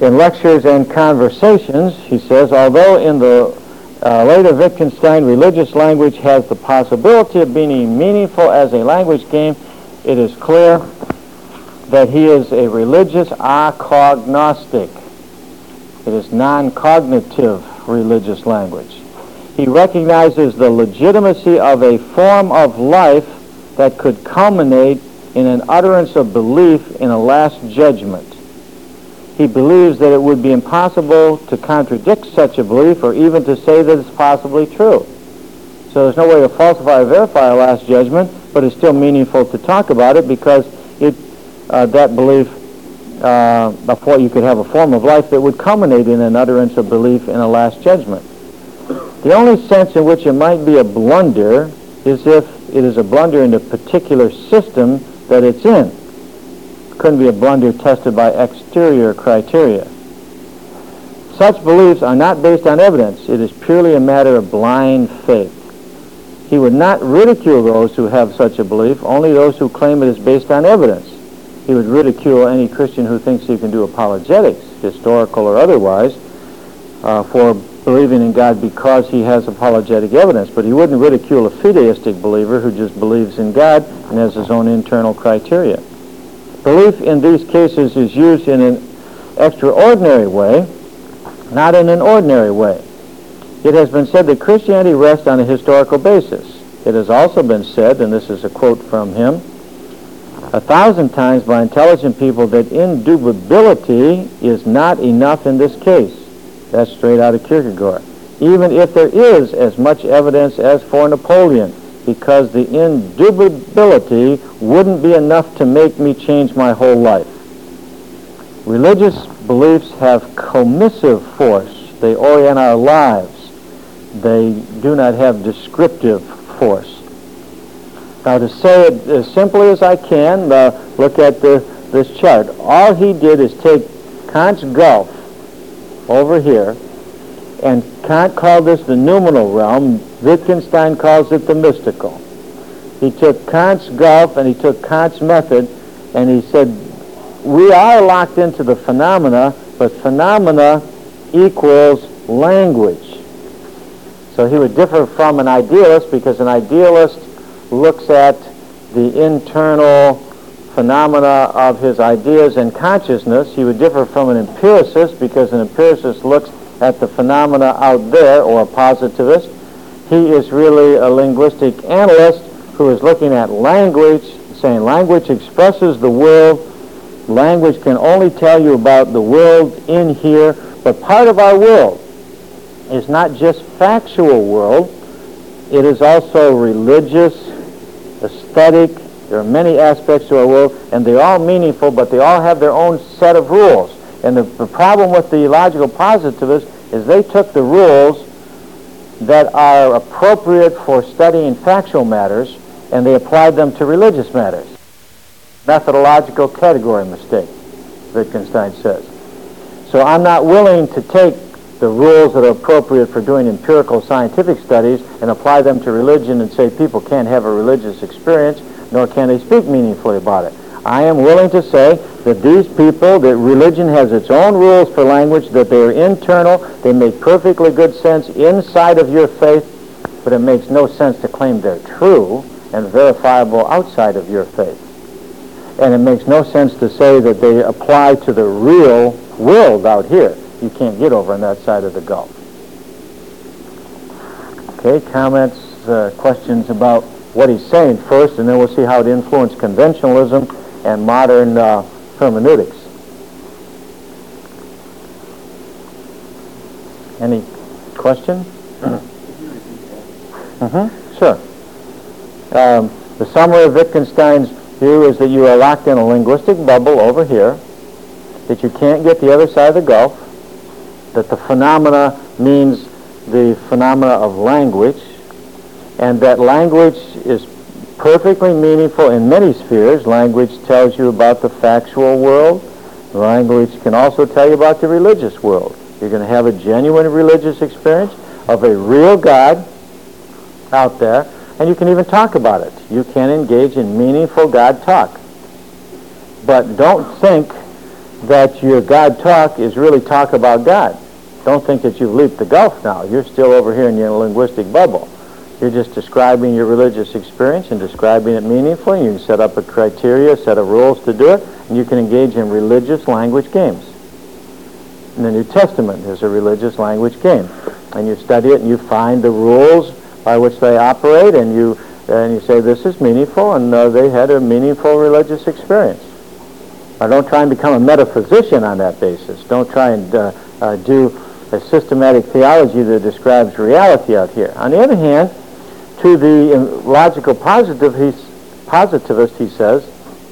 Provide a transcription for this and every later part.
In Lectures and Conversations, he says, although in the later Wittgenstein religious language has the possibility of being meaningful as a language game, it is clear that he is a religious acognostic. It is non-cognitive religious language. He recognizes the legitimacy of a form of life that could culminate in an utterance of belief in a last judgment. He believes that it would be impossible to contradict such a belief or even to say that it's possibly true. So there's no way to falsify or verify a last judgment, but it's still meaningful to talk about it because that belief, you could have a form of life that would culminate in an utterance of belief in a last judgment. The only sense in which it might be a blunder is if it is a blunder in the particular system that it's in. It couldn't be a blunder tested by exterior criteria. Such beliefs are not based on evidence. It is purely a matter of blind faith. He would not ridicule those who have such a belief, only those who claim it is based on evidence. He would ridicule any Christian who thinks he can do apologetics, historical or otherwise, for believing in God because he has apologetic evidence. But he wouldn't ridicule a fideistic believer who just believes in God and has his own internal criteria. Belief in these cases is used in an extraordinary way, not in an ordinary way. It has been said that Christianity rests on a historical basis. It has also been said, and this is a quote from him, 1,000 times by intelligent people that indubitability is not enough in this case. That's straight out of Kierkegaard. Even if there is as much evidence as for Napoleon, because the indubitability wouldn't be enough to make me change my whole life. Religious beliefs have commissive force. They orient our lives. They do not have descriptive force. Now, to say it as simply as I can, look at this chart. All he did is take Kant's gulf over here, and Kant called this the noumenal realm. Wittgenstein calls it the mystical. He took Kant's gulf and he took Kant's method, and he said, we are locked into the phenomena, but phenomena equals language. So he would differ from an idealist, because an idealist looks at the internal phenomena of his ideas and consciousness. He would differ from an empiricist, because an empiricist looks at the phenomena out there, or a positivist. He is really a linguistic analyst who is looking at language, saying language expresses the world. Language can only tell you about the world in here, but part of our world is not just factual world. It is also religious, aesthetic. There are many aspects to our world, and they're all meaningful, but they all have their own set of rules. And the problem with the logical positivists is they took the rules that are appropriate for studying factual matters, and they applied them to religious matters. Methodological category mistake, Wittgenstein says. So I'm not willing to take the rules that are appropriate for doing empirical scientific studies and apply them to religion and say people can't have a religious experience, nor can they speak meaningfully about it. I am willing to say that these people, that religion has its own rules for language, that they are internal, they make perfectly good sense inside of your faith, but it makes no sense to claim they're true and verifiable outside of your faith. And it makes no sense to say that they apply to the real world out here. You can't get over on that side of the Gulf. Okay, comments, questions about what he's saying first, and then we'll see how it influenced conventionalism and modern hermeneutics. Any questions? Sure. The summary of Wittgenstein's view is that you are locked in a linguistic bubble over here, that you can't get the other side of the Gulf, that the phenomena means the phenomena of language, and that language is perfectly meaningful in many spheres. Language tells you about the factual world. Language can also tell you about the religious world. You're going to have a genuine religious experience of a real God out there, and you can even talk about it. You can engage in meaningful God talk. But don't think that your God talk is really talk about God. Don't think that you've leaped the gulf now. You're still over here in your linguistic bubble. You're just describing your religious experience and describing it meaningfully. You can set up a criteria, a set of rules to do it, and you can engage in religious language games. In the New Testament, there's a religious language game. And you study it and you find the rules by which they operate, and you say, this is meaningful, and they had a meaningful religious experience. Now, don't try and become a metaphysician on that basis. Don't try and do a systematic theology that describes reality out here. On the other hand, to the logical positivist, he says,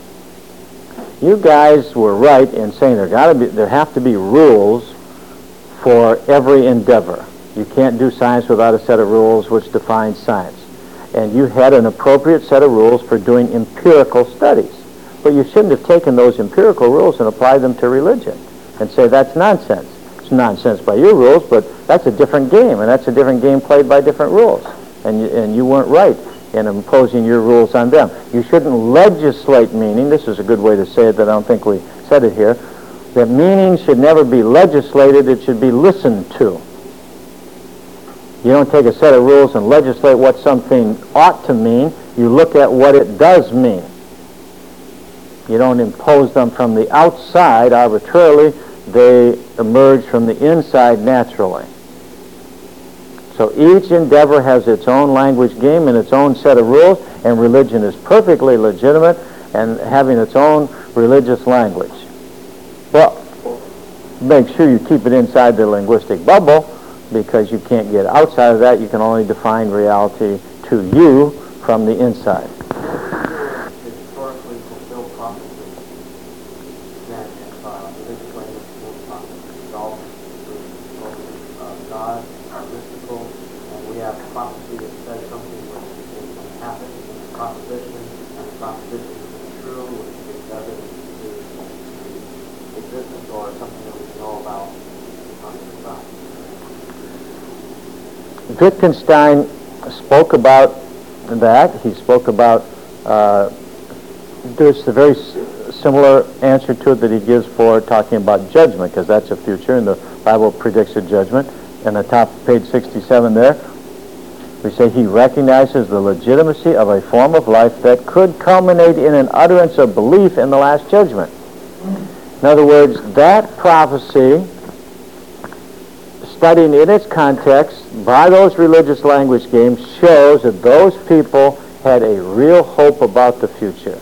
you guys were right in saying there have to be rules for every endeavor. You can't do science without a set of rules which define science. And you had an appropriate set of rules for doing empirical studies. But you shouldn't have taken those empirical rules and applied them to religion and say that's nonsense. It's nonsense by your rules, but that's a different game, and that's a different game played by different rules. And you weren't right in imposing your rules on them. You shouldn't legislate meaning. This is a good way to say it that I don't think we said it here. That meaning should never be legislated. It should be listened to. You don't take a set of rules and legislate what something ought to mean. You look at what it does mean. You don't impose them from the outside arbitrarily. They emerge from the inside naturally. So each endeavor has its own language game and its own set of rules, and religion is perfectly legitimate and having its own religious language. Well, make sure you keep it inside the linguistic bubble, because you can't get outside of that. You can only define reality to you from the inside. Historically fulfilled prophecy that religious language fulfilled prophecy is all God, mystical, and we have prophecy that says something which is going to happen, it's a proposition, and the proposition is true, which is evidence to existence or something that we know about on the side. Wittgenstein spoke about that. He spoke about, there's a very similar answer to it that he gives for talking about judgment, because that's a future, and the Bible predicts a judgment. In the top of page 67 there, we say he recognizes the legitimacy of a form of life that could culminate in an utterance of belief in the last judgment. In other words, that prophecy, studying in its context by those religious language games, shows that those people had a real hope about the future.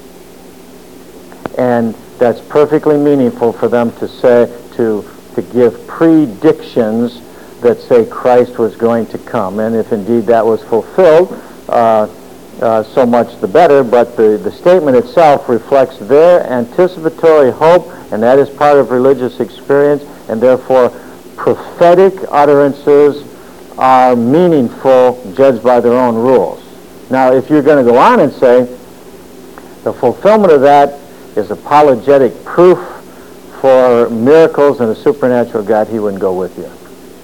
And that's perfectly meaningful for them to say, to give predictions that say Christ was going to come. And if indeed that was fulfilled, so much the better, but the statement itself reflects their anticipatory hope, and that is part of religious experience, and therefore prophetic utterances are meaningful judged by their own rules. Now, if you're going to go on and say the fulfillment of that is apologetic proof for miracles and a supernatural God, he wouldn't go with you.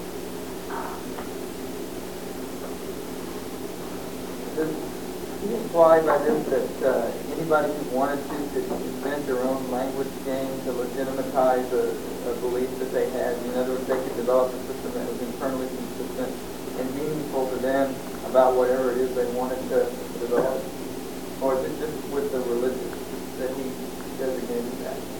Imply by this that anybody who wanted to could invent their own language game to legitimatize a belief that they had? In other words, they could develop a system that was internally consistent and meaningful to them about whatever it is they wanted to develop? Or is it just with the religious that he designated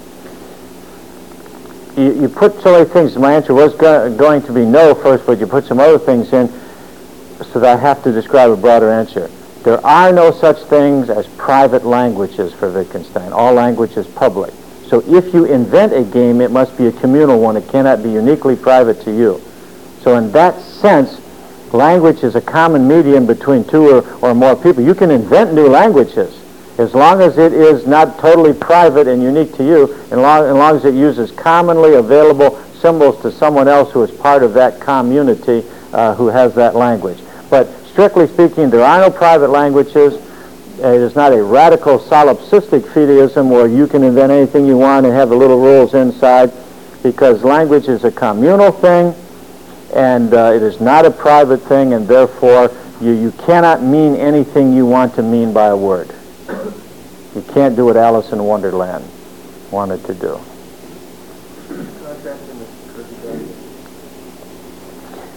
that? You put so many things. My answer was going to be no first, but you put some other things in, so that I have to describe a broader answer. There are no such things as private languages for Wittgenstein. All language is public. So if you invent a game, it must be a communal one. It cannot be uniquely private to you. So in that sense, language is a common medium between two or more people. You can invent new languages as long as it is not totally private and unique to you, and as long as it uses commonly available symbols to someone else who is part of that community who has that language. But strictly speaking, there are no private languages. It is not a radical solipsistic fideism where you can invent anything you want and have the little rules inside, because language is a communal thing, and it is not a private thing, and therefore you cannot mean anything you want to mean by a word. You can't do what Alice in Wonderland wanted to do.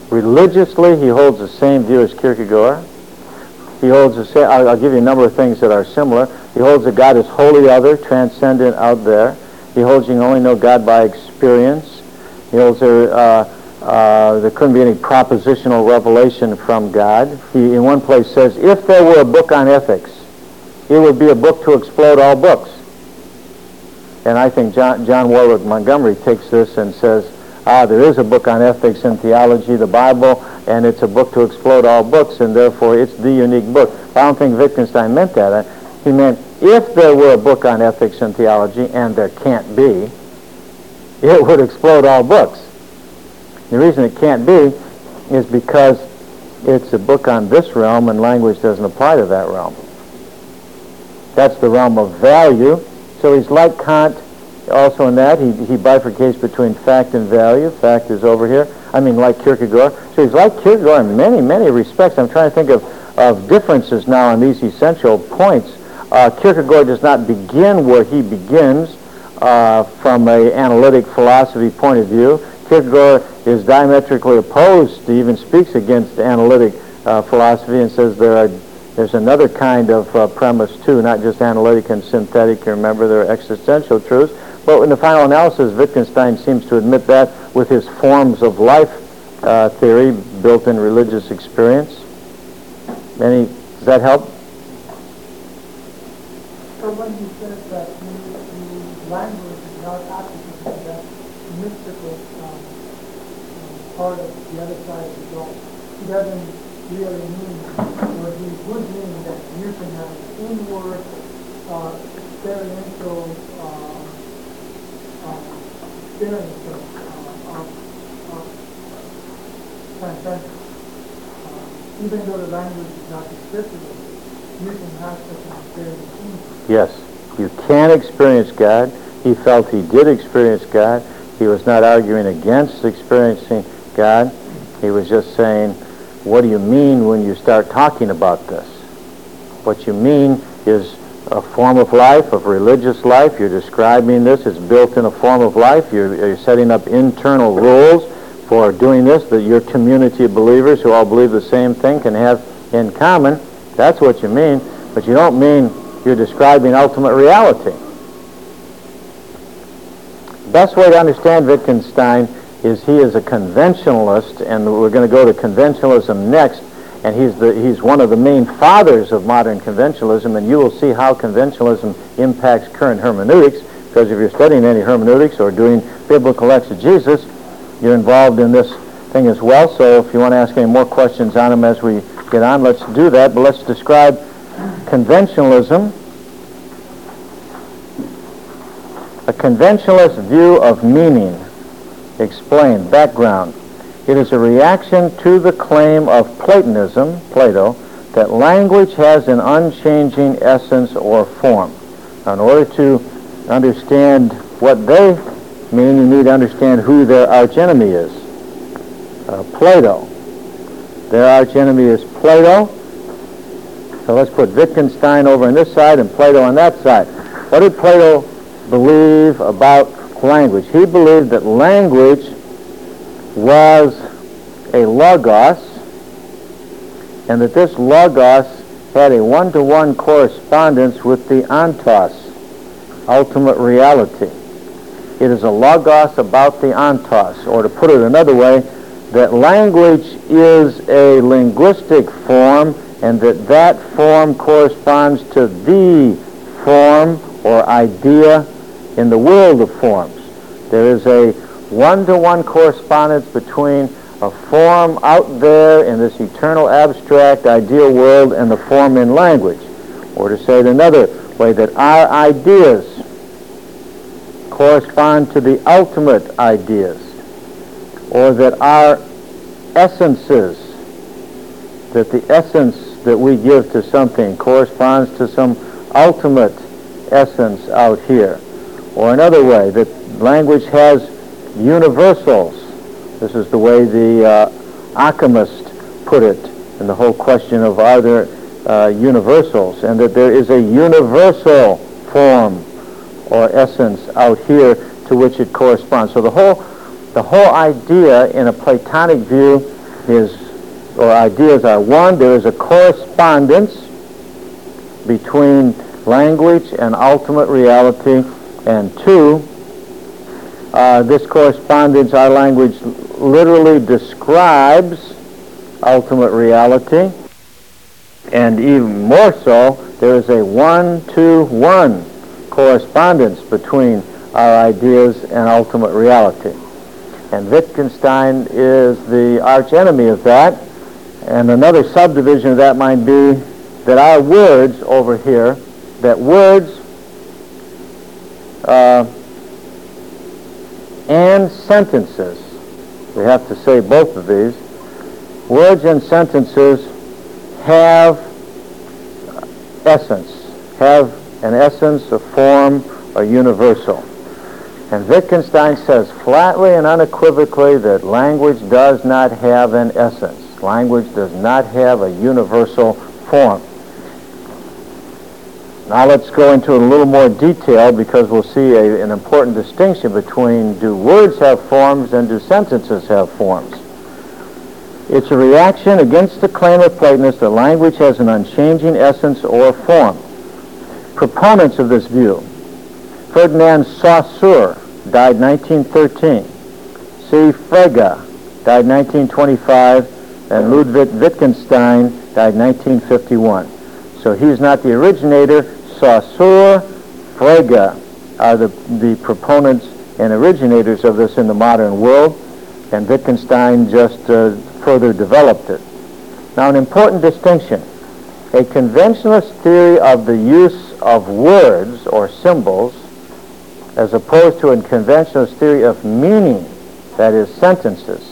Religiously, he holds the same view as Kierkegaard. He holds the same, I'll give you a number of things that are similar. He holds that God is wholly other, transcendent, out there. He holds you can only know God by experience. He holds there couldn't be any propositional revelation from God. He, in one place, says, if there were a book on ethics, it would be a book to explode all books. And I think John Warwick Montgomery takes this and says, there is a book on ethics and theology, the Bible, and it's a book to explode all books, and therefore it's the unique book. I don't think Wittgenstein meant that. He meant if there were a book on ethics and theology, and there can't be, it would explode all books. The reason it can't be is because it's a book on this realm, and language doesn't apply to that realm. That's the realm of value. So he's like Kant also in that. He bifurcates between fact and value. Fact is over here. Like Kierkegaard. So he's like Kierkegaard in many, many respects. I'm trying to think of differences now on these essential points. Kierkegaard does not begin where he begins from an analytic philosophy point of view. Kierkegaard is diametrically opposed. He even speaks against analytic philosophy and says there's another kind of premise too, not just analytic and synthetic. You remember, there are existential truths. But in the final analysis, Wittgenstein seems to admit that with his forms of life theory built in religious experience. Does that help? So when he says that the language is not applicable to that mystical part of the other side of the door, he doesn't really mean, or he would mean that you can have an inward experiential experience of transcendence. Even though the language is not descriptive, you can have such an experience in you. Yes, you can experience God. He felt he did experience God. He was not arguing against experiencing God. He was just saying, what do you mean when you start talking about this? What you mean is a form of life, of religious life. You're describing this. It's built in a form of life. You're setting up internal rules for doing this that your community of believers who all believe the same thing can have in common. That's what you mean. But you don't mean you're describing ultimate reality. Best way to understand Wittgenstein is he is a conventionalist, and we're going to go to conventionalism next. And he's one of the main fathers of modern conventionalism, and you will see how conventionalism impacts current hermeneutics, because if you're studying any hermeneutics or doing biblical exegesis, you're involved in this thing as well. So if you want to ask any more questions on him as we get on, let's do that. But let's describe conventionalism. A conventionalist view of meaning. Explain. Background. It is a reaction to the claim of Platonism, Plato, that language has an unchanging essence or form. Now, in order to understand what they mean, you need to understand who their archenemy is. Plato. Their archenemy is Plato. So let's put Wittgenstein over on this side and Plato on that side. What did Plato believe about language? He believed that language was a logos, and that this logos had a one-to-one correspondence with the ontos, ultimate reality. It is a logos about the ontos, or to put it another way, that language is a linguistic form, and that form corresponds to the form or idea in the world of forms. There is a one-to-one correspondence between a form out there in this eternal abstract ideal world and the form in language. Or to say it another way, that our ideas correspond to the ultimate ideas, or that our essences, that the essence that we give to something corresponds to some ultimate essence out here. Or another way, that language has universals. This is the way the alchemist put it in the whole question of are there universals, and that there is a universal form or essence out here to which it corresponds. So the whole idea in a Platonic view ideas are: one, there is a correspondence between language and ultimate reality, and two, this correspondence, our language literally describes ultimate reality, and even more so, there is a 1-to-1 correspondence between our ideas and ultimate reality. And Wittgenstein is the archenemy of that, and another subdivision of that might be that our words over here, that words and sentences, we have to say both of these, words and sentences have essence, have an essence, a form, a universal. And Wittgenstein says flatly and unequivocally that language does not have an essence. Language does not have a universal form. Now let's go into a little more detail, because we'll see an important distinction between do words have forms and do sentences have forms. It's a reaction against the claim of Platonists that language has an unchanging essence or form. Proponents of this view: Ferdinand Saussure, died 1913. C. Frege, died 1925. And Ludwig Wittgenstein, died 1951. So he's not the originator. Saussure, Frege are the proponents and originators of this in the modern world, and Wittgenstein just further developed it. Now, an important distinction: a conventionalist theory of the use of words or symbols, as opposed to a conventionalist theory of meaning, that is, sentences.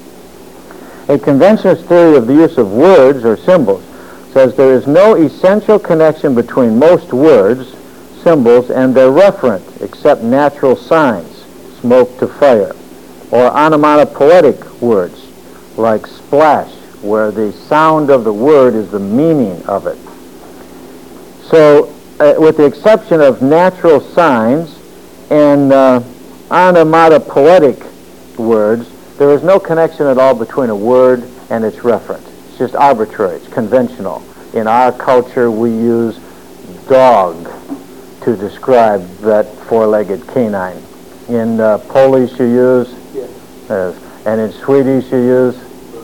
A conventionalist theory of the use of words or symbols says there is no essential connection between most words, symbols, and their referent, except natural signs, smoke to fire, or onomatopoetic words, like splash, where the sound of the word is the meaning of it. So, with the exception of natural signs and onomatopoetic words, there is no connection at all between a word and its referent. It's just arbitrary. It's conventional. In our culture, we use dog to describe that four-legged canine. In Polish, you use, and in Swedish, you use.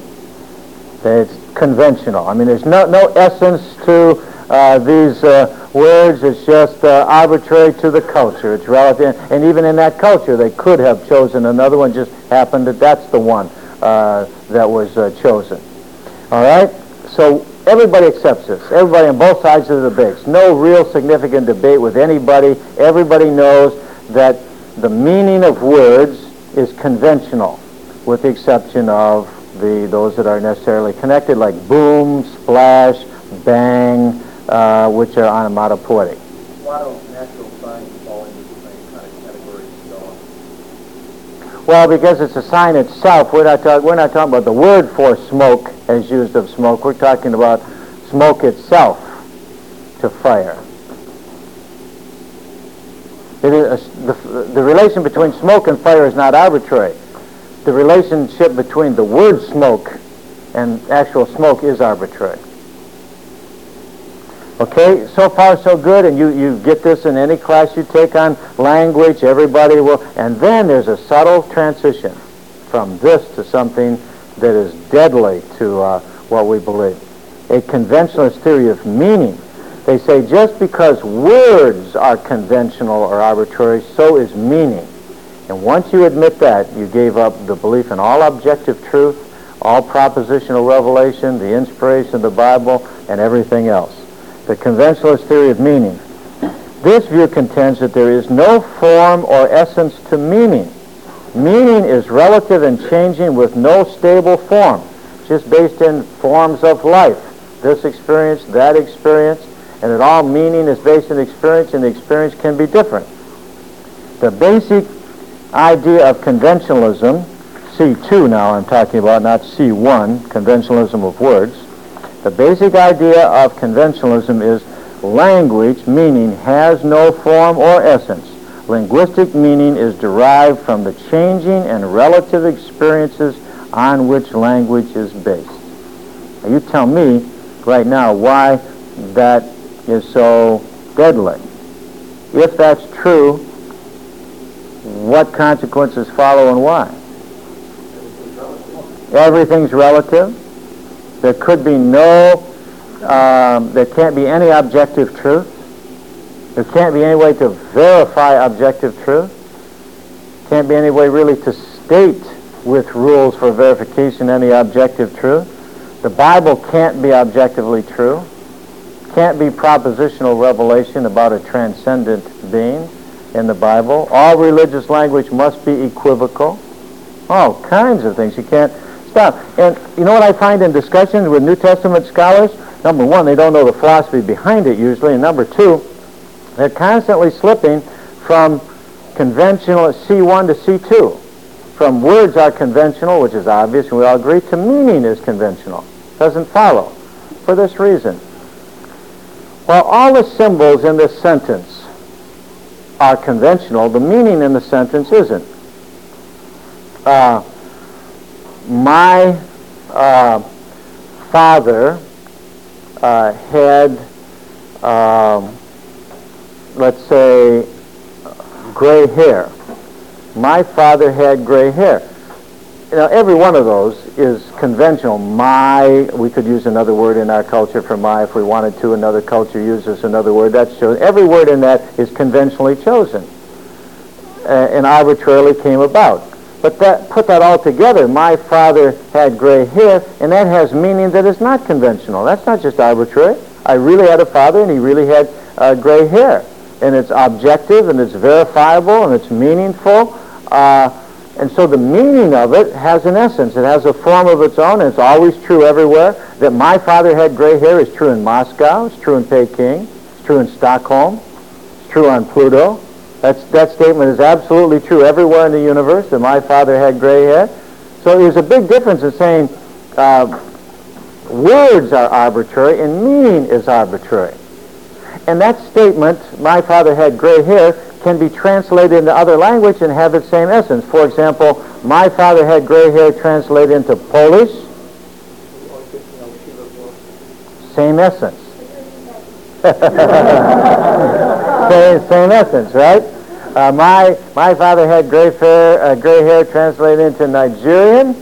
It's conventional. I mean, there's no essence to these words. It's just arbitrary to the culture. It's relative, and even in that culture, they could have chosen another one. Just happened that that's the one that was chosen. All right. So everybody accepts this. Everybody on both sides of the debate. No real significant debate with anybody. Everybody knows that the meaning of words is conventional, with the exception of those that are necessarily connected, like boom, splash, bang, which are onomatopoetic. Why don't natural signs fall into the same kind of category as dog? Well, because it's a sign itself. We're not talking about the word for smoke as used of smoke. We're talking about smoke itself to fire. It is the relation between smoke and fire is not arbitrary. The relationship between the word smoke and actual smoke is arbitrary. Okay, so far so good, and you get this in any class you take on language, everybody will, and then there's a subtle transition from this to something that is deadly to what we believe. A conventionalist theory of meaning. They say just because words are conventional or arbitrary, so is meaning. And once you admit that, you gave up the belief in all objective truth, all propositional revelation, the inspiration of the Bible, and everything else. The conventionalist theory of meaning. This view contends that there is no form or essence to meaning. Meaning is relative and changing with no stable form, just based in forms of life. This experience, that experience, and that all meaning is based in experience, and the experience can be different. The basic idea of conventionalism, C2 now I'm talking about, not C1, conventionalism of words. The basic idea of conventionalism is language, meaning, has no form or essence. Linguistic meaning is derived from the changing and relative experiences on which language is based. Now you tell me right now why that is so deadly. If that's true, what consequences follow and why? Everything's relative. There could be there can't be any objective truth. There can't be any way to verify objective truth. Can't be any way really to state with rules for verification any objective truth. The Bible can't be objectively true. Can't be propositional revelation about a transcendent being in the Bible. All religious language must be equivocal. All kinds of things. You can't stop. And you know what I find in discussions with New Testament scholars? Number one, they don't know the philosophy behind it usually. And number two, they're constantly slipping from conventional C1 to C2. From words are conventional, which is obvious, and we all agree, to meaning is conventional. Doesn't follow. For this reason. While all the symbols in this sentence are conventional, the meaning in the sentence isn't. My father had, let's say, gray hair. My father had gray hair. You know, every one of those is conventional. We could use another word in our culture for my if we wanted to. Another culture uses another word. That's chosen. Every word in that is conventionally chosen and arbitrarily came about. But put that all together. My father had gray hair, and that has meaning that is not conventional. That's not just arbitrary. I really had a father, and he really had gray hair. And it's objective, and it's verifiable, and it's meaningful. And so the meaning of it has an essence. It has a form of its own, and it's always true everywhere. That my father had gray hair is true in Moscow, it's true in Peking, it's true in Stockholm, it's true on Pluto. That statement is absolutely true everywhere in the universe, that my father had gray hair. So there's a big difference in saying words are arbitrary and meaning is arbitrary. And that statement, my father had gray hair, can be translated into other language and have its same essence. For example, my father had gray hair translated into Polish. Same essence. same essence, right? My father had gray hair translated into Nigerian.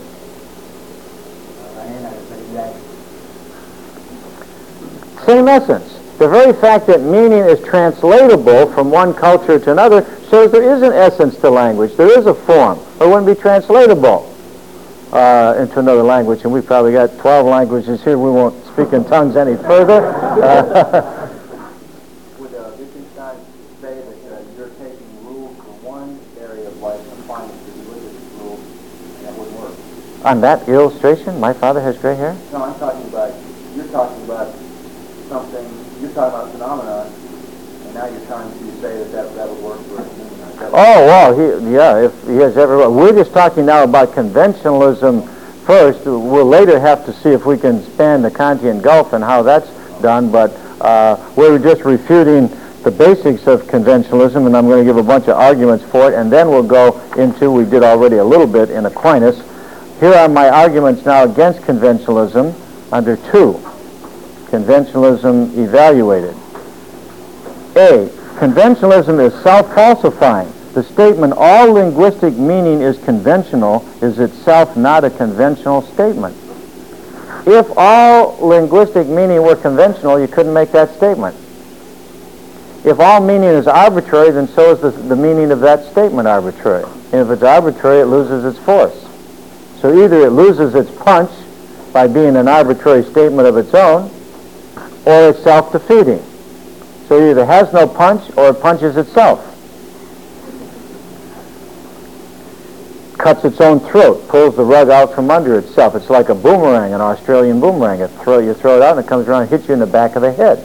Same essence. The very fact that meaning is translatable from one culture to another shows there is an essence to language. There is a form. It wouldn't be translatable into another language. And we've probably got 12 languages here. We won't speak in tongues any further. Would Wittgenstein say that you're taking rules from one area of life and applying it to religious rules, and that wouldn't work? On that illustration, my father has gray hair? No, you're talking about something. You're talking about phenomena, and now you're trying to say that would work for a human. Oh, well, if he has we're just talking now about conventionalism first. We'll later have to see if we can span the Kantian Gulf and how that's done, but we're just refuting the basics of conventionalism, and I'm going to give a bunch of arguments for it, and then we'll go into, we did already a little bit in Aquinas. Here are my arguments now against conventionalism under 2. Conventionalism evaluated. A, conventionalism is self-falsifying. The statement, all linguistic meaning is conventional, is itself not a conventional statement. If all linguistic meaning were conventional, you couldn't make that statement. If all meaning is arbitrary, then so is the meaning of that statement arbitrary. And if it's arbitrary, it loses its force. So either it loses its punch by being an arbitrary statement of its own, or it's self-defeating. So it either has no punch or it punches itself. Cuts its own throat, pulls the rug out from under itself. It's like a boomerang, an Australian boomerang. You throw it out and it comes around and hits you in the back of the head.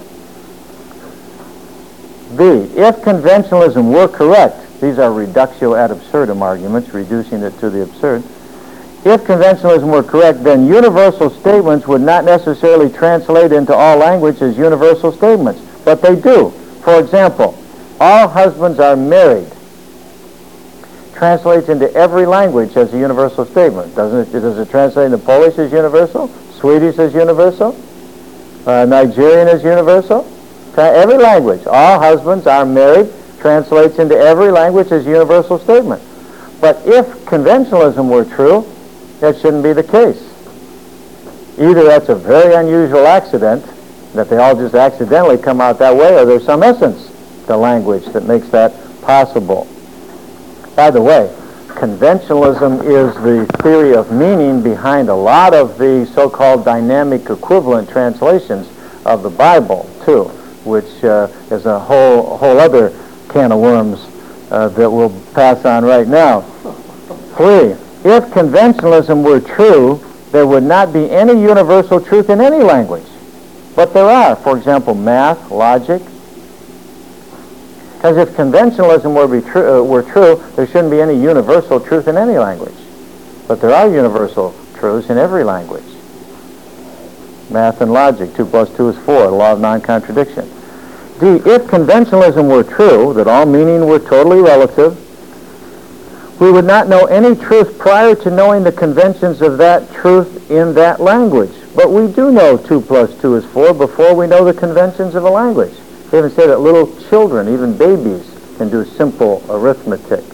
B, if conventionalism were correct, these are reductio ad absurdum arguments, reducing it to the absurd. If conventionalism were correct, then universal statements would not necessarily translate into all language as universal statements, but they do. For example, all husbands are married translates into every language as a universal statement. Does it translate into Polish as universal? Swedish as universal? Nigerian as universal? Every language. All husbands are married translates into every language as a universal statement. But if conventionalism were true, that shouldn't be the case. Either that's a very unusual accident, that they all just accidentally come out that way, or there's some essence to language that makes that possible. By the way, conventionalism is the theory of meaning behind a lot of the so-called dynamic equivalent translations of the Bible, too, which is a whole other can of worms that we'll pass on right now. 3, if conventionalism were true, there would not be any universal truth in any language. But there are, for example, math, logic. Because if conventionalism were true, there shouldn't be any universal truth in any language. But there are universal truths in every language. Math and logic, 2 + 2 is 4, the law of non-contradiction. D, if conventionalism were true, that all meaning were totally relative, we would not know any truth prior to knowing the conventions of that truth in that language. But we do know 2 + 2 is 4 before we know the conventions of a language. They even say that little children, even babies, can do simple arithmetic.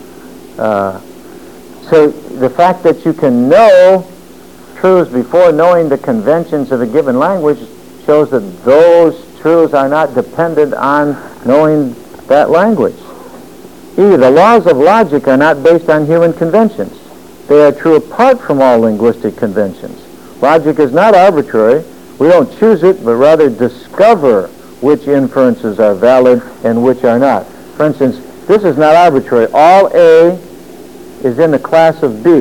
So the fact that you can know truths before knowing the conventions of a given language shows that those truths are not dependent on knowing that language. E, the laws of logic are not based on human conventions. They are true apart from all linguistic conventions. Logic is not arbitrary. We don't choose it, but rather discover which inferences are valid and which are not. For instance, this is not arbitrary. All A is in the class of B.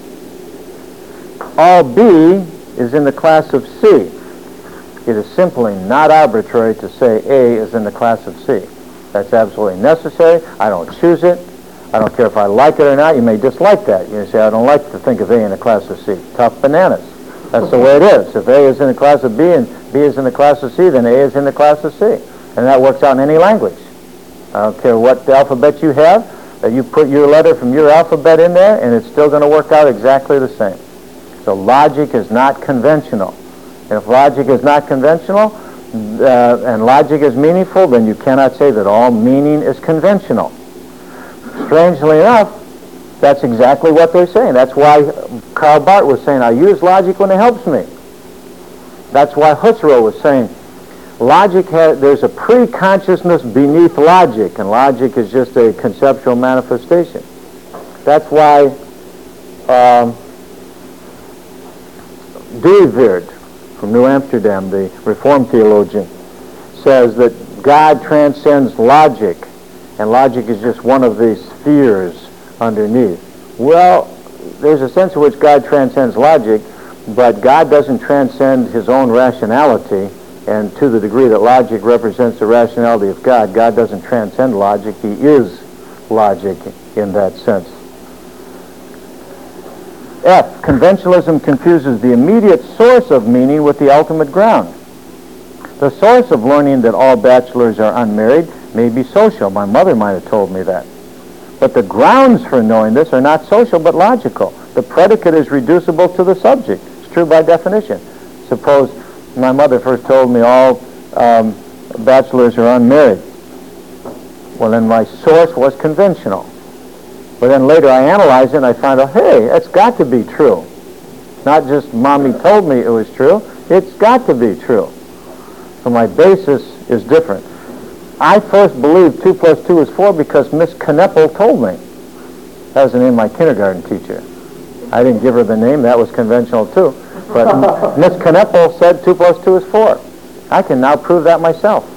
All B is in the class of C. It is simply not arbitrary to say A is in the class of C. That's absolutely necessary. I don't choose it. I don't care if I like it or not. You may dislike that. You say, I don't like to think of A in the class of C. Tough bananas. That's the way it is. If A is in the class of B and B is in the class of C, then A is in the class of C. And that works out in any language. I don't care what alphabet you have. You put your letter from your alphabet in there, and it's still going to work out exactly the same. So logic is not conventional. And if logic is not conventional, and logic is meaningful, then you cannot say that all meaning is conventional. Strangely enough, that's exactly what they're saying. That's why Karl Barth was saying, I use logic when it helps me. That's why Husserl was saying, there's a pre-consciousness beneath logic, and logic is just a conceptual manifestation. That's why Duyverd from New Amsterdam, the Reformed theologian, says that God transcends logic, and logic is just one of these spheres underneath. Well, there's a sense in which God transcends logic, but God doesn't transcend his own rationality, and to the degree that logic represents the rationality of God, God doesn't transcend logic. He is logic in that sense. F, conventionalism confuses the immediate source of meaning with the ultimate ground. The source of learning that all bachelors are unmarried may be social. My mother might have told me that. But the grounds for knowing this are not social but logical. The predicate is reducible to the subject. It's true by definition. Suppose my mother first told me all bachelors are unmarried. Well, then my source was conventional. But then later I analyze it and I find out, hey, that's got to be true. Not just Mommy told me it was true. It's got to be true. So my basis is different. I first believed 2 + 2 is 4 because Miss Kneppel told me. That was the name of my kindergarten teacher. I didn't give her the name. That was conventional too. But Miss Kneppel said 2 + 2 is 4. I can now prove that myself.